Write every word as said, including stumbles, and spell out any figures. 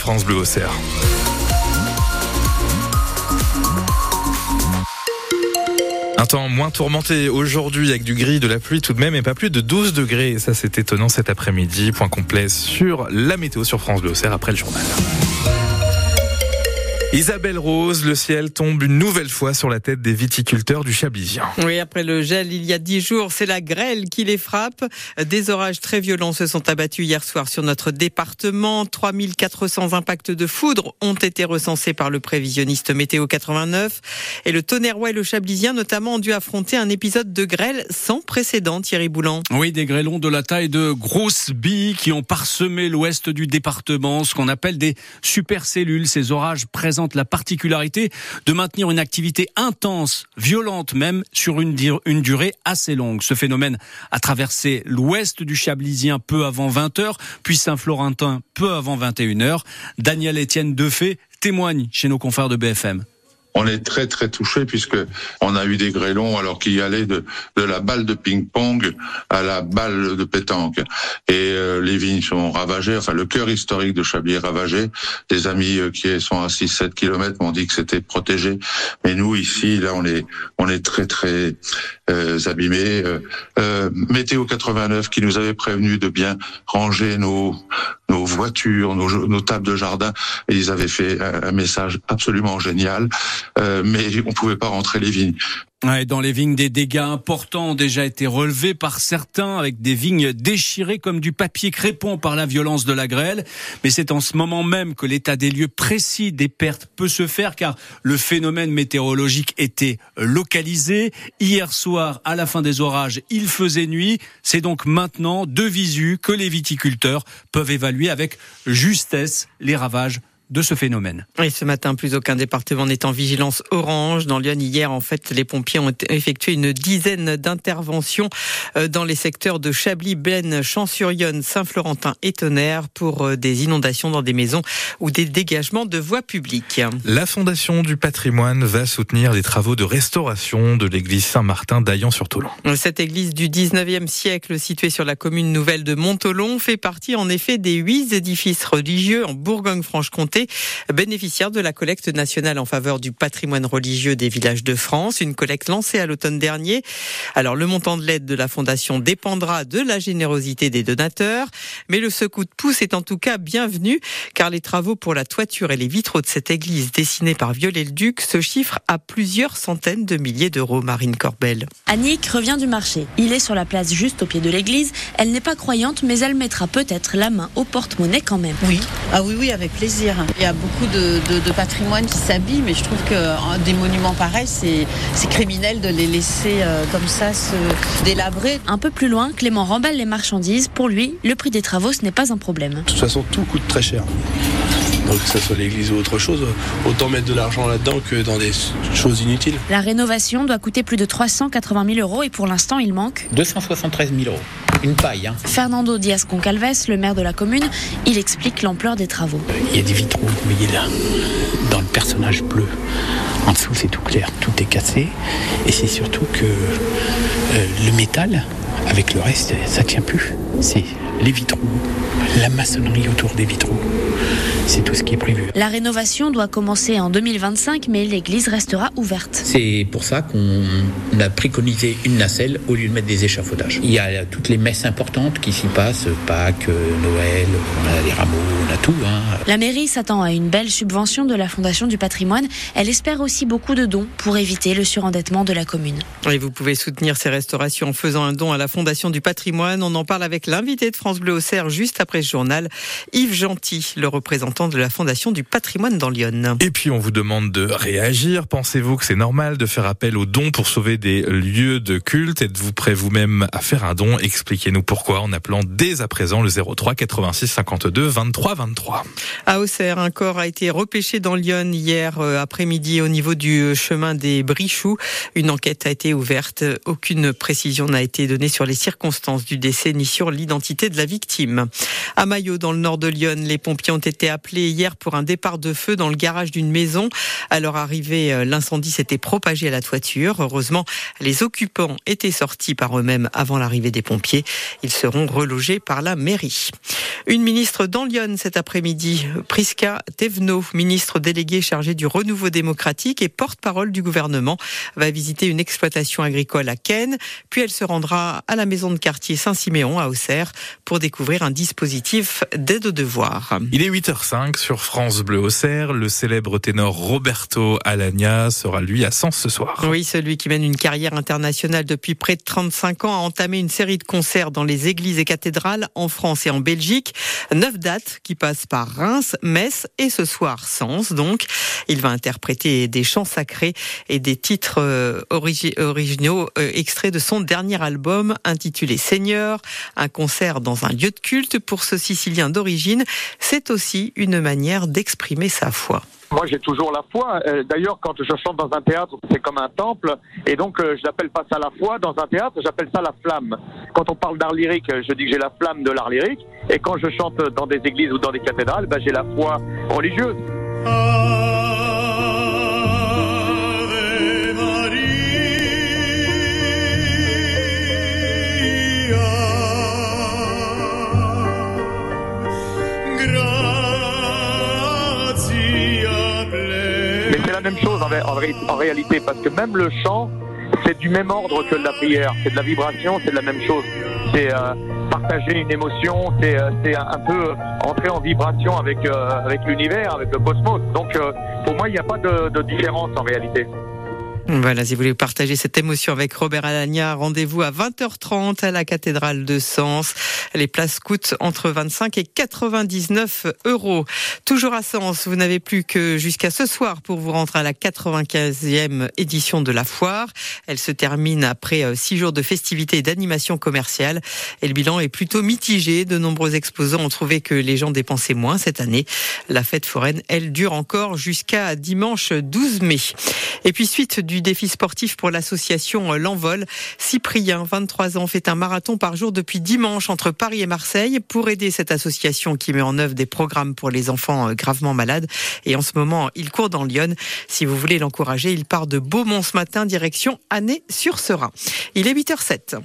France Bleu Auxerre. Un temps moins tourmenté aujourd'hui avec du gris, de la pluie tout de même et pas plus de douze degrés. Ça c'est étonnant cet après-midi. Point complet sur la météo sur France Bleu Auxerre après le journal. Isabelle Rose, le ciel tombe une nouvelle fois sur la tête des viticulteurs du Chablisien. Oui, après le gel il y a dix jours, c'est la grêle qui les frappe. Des orages très violents se sont abattus hier soir sur notre département. trois mille quatre cents impacts de foudre ont été recensés par le prévisionniste Météo quatre-vingt-neuf. Et le Tonnerrois et le Chablisien notamment ont dû affronter un épisode de grêle sans précédent, Thierry Boulan. Oui, des grêlons de la taille de grosses billes qui ont parsemé l'ouest du département, ce qu'on appelle des supercellules. Ces orages présentent la particularité de maintenir une activité intense, violente même, sur une, une durée assez longue. Ce phénomène a traversé l'ouest du Chablisien peu avant vingt heures, puis Saint-Florentin peu avant vingt et une heures. Daniel-Étienne Defay témoigne chez nos confrères de B F M. On est très très touché puisque on a eu des grêlons alors qu'il allaient de de la balle de ping-pong à la balle de pétanque et euh, les vignes sont ravagées, enfin le cœur historique de Chablis est ravagé. Des amis euh, qui sont à six sept kilomètres m'ont dit que c'était protégé, mais nous ici là on est on est très très euh, abîmés. Euh, euh, Météo quatre-vingt-neuf qui nous avait prévenu de bien ranger nos nos voitures, nos, nos tables de jardin, et ils avaient fait un, un message absolument génial. Euh, mais on pouvait pas rentrer les vignes. Ouais, dans les vignes, des dégâts importants ont déjà été relevés par certains, avec des vignes déchirées comme du papier crépon par la violence de la grêle. Mais c'est en ce moment même que l'état des lieux précis des pertes peut se faire, car le phénomène météorologique était localisé. Hier soir, à la fin des orages, il faisait nuit. C'est donc maintenant de visu que les viticulteurs peuvent évaluer avec justesse les ravages de ce phénomène. Et ce matin, plus aucun département n'est en vigilance orange. Dans Lyon, hier, en fait, les pompiers ont effectué une dizaine d'interventions dans les secteurs de Chablis, Blaine, Champs-sur-Yonne, Saint-Florentin et Tonnerre pour des inondations dans des maisons ou des dégagements de voies publiques. La Fondation du patrimoine va soutenir les travaux de restauration de l'église Saint-Martin d'Aillan-sur-Tholon. Cette église du dix-neuvième siècle, située sur la commune nouvelle de Montholon, fait partie en effet des huit édifices religieux en Bourgogne-Franche-Comté, bénéficiaire de la collecte nationale en faveur du patrimoine religieux des villages de France, une collecte lancée à l'automne dernier. Alors le montant de l'aide de la Fondation dépendra de la générosité des donateurs, mais le second coup de pouce est en tout cas bienvenu, car les travaux pour la toiture et les vitraux de cette église dessinée par Viollet-le-Duc se chiffrent à plusieurs centaines de milliers d'euros. Marine Corbel. Annick revient du marché. Il est sur la place juste au pied de l'église. Elle n'est pas croyante, mais elle mettra peut-être la main au porte-monnaie quand même. Oui, ah oui, oui, avec plaisir. Il y a beaucoup de, de, de patrimoine qui s'abîme, mais je trouve que euh, des monuments pareils, c'est, c'est criminel de les laisser euh, comme ça se délabrer. Un peu plus loin, Clément remballe les marchandises. Pour lui, le prix des travaux, ce n'est pas un problème. De toute façon, tout coûte très cher. Donc que ce soit l'église ou autre chose, autant mettre de l'argent là-dedans que dans des choses inutiles. La rénovation doit coûter plus de trois cent quatre-vingt mille euros et pour l'instant, il manque deux cent soixante-treize mille euros. Une paille. Hein. Fernando Diaz-Concalves, le maire de la commune, il explique l'ampleur des travaux. Il y a des vitraux, vous voyez là, dans le personnage bleu. En dessous, c'est tout clair, tout est cassé. Et c'est surtout que euh, le métal, avec le reste, ça tient plus. C'est les vitraux, la maçonnerie autour des vitraux. C'est tout ce qui est prévu. La rénovation doit commencer en deux mille vingt-cinq, mais l'église restera ouverte. C'est pour ça qu'on a préconisé une nacelle au lieu de mettre des échafaudages. Il y a toutes les messes importantes qui s'y passent, Pâques, Noël, on a les rameaux, on a tout. Hein. La mairie s'attend à une belle subvention de la Fondation du patrimoine. Elle espère aussi beaucoup de dons pour éviter le surendettement de la commune. Et vous pouvez soutenir ces restaurations en faisant un don à la Fondation du patrimoine. On en parle avec l'invité de France Bleu Auxerre juste après ce journal, Yves Gentil, le représentant de la Fondation du patrimoine dans l'Yonne. Et puis on vous demande de réagir. Pensez-vous que c'est normal de faire appel aux dons pour sauver des lieux de culte? Êtes-vous prêt vous-même à faire un don? Expliquez-nous pourquoi en appelant dès à présent le zéro trois quatre-vingt-six cinquante-deux vingt-trois vingt-trois. À Auxerre, un corps a été repêché dans l'Yonne hier après-midi au niveau du chemin des Brichoux. Une enquête a été ouverte. Aucune précision n'a été donnée sur les circonstances du décès ni sur sur l'identité de la victime. À Maillot, dans le nord de Lyon, les pompiers ont été appelés hier pour un départ de feu dans le garage d'une maison. À leur arrivée, l'incendie s'était propagé à la toiture. Heureusement, les occupants étaient sortis par eux-mêmes avant l'arrivée des pompiers. Ils seront relogés par la mairie. Une ministre dans Lyon cet après-midi, Prisca Thévenot, ministre déléguée chargée du renouveau démocratique et porte-parole du gouvernement, va visiter une exploitation agricole à Caen. Puis elle se rendra à la maison de quartier Saint-Siméon à Auxerre pour découvrir un dispositif d'aide aux devoirs. Il est huit heures cinq sur France Bleu Auxerre. Le célèbre ténor Roberto Alagna sera lui à Sens ce soir. Oui, celui qui mène une carrière internationale depuis près de trente-cinq ans a entamé une série de concerts dans les églises et cathédrales en France et en Belgique. Neuf dates qui passent par Reims, Metz et ce soir Sens. Donc, il va interpréter des chants sacrés et des titres euh, origi- originaux euh, extraits de son dernier album intitulé Seigneur. Un concert dans un lieu de culte pour ce Sicilien d'origine, c'est aussi une manière d'exprimer sa foi. Moi, j'ai toujours la foi. D'ailleurs, quand je chante dans un théâtre, c'est comme un temple. Et donc, je n'appelle pas ça la foi. Dans un théâtre, j'appelle ça la flamme. Quand on parle d'art lyrique, je dis que j'ai la flamme de l'art lyrique. Et quand je chante dans des églises ou dans des cathédrales, ben, j'ai la foi religieuse. Mais c'est la même chose en, en, en réalité, parce que même le chant, c'est du même ordre que la prière. C'est de la vibration, c'est de la même chose. C'est euh, partager une émotion, c'est, euh, c'est un peu entrer en vibration avec, euh, avec l'univers, avec le cosmos. Donc euh, pour moi, il n'y a pas de, de différence en réalité. Voilà, si vous voulez partager cette émotion avec Robert Alagna, rendez-vous à vingt heures trente à la cathédrale de Sens. Les places coûtent entre vingt-cinq et quatre-vingt-dix-neuf euros. Toujours à Sens, vous n'avez plus que jusqu'à ce soir pour vous rendre à la quatre-vingt-quinzième édition de la foire. Elle se termine après six jours de festivités et d'animation commerciale. Et le bilan est plutôt mitigé. De nombreux exposants ont trouvé que les gens dépensaient moins cette année. La fête foraine, elle, dure encore jusqu'à dimanche douze mai. Et puis suite du défi sportif pour l'association L'Envol, Cyprien, vingt-trois ans, fait un marathon par jour depuis dimanche entre Paris et Marseille pour aider cette association qui met en œuvre des programmes pour les enfants gravement malades. Et en ce moment, il court dans Lyon. Si vous voulez l'encourager, il part de Beaumont ce matin, direction Annay-sur-Serein. Il est huit heures sept.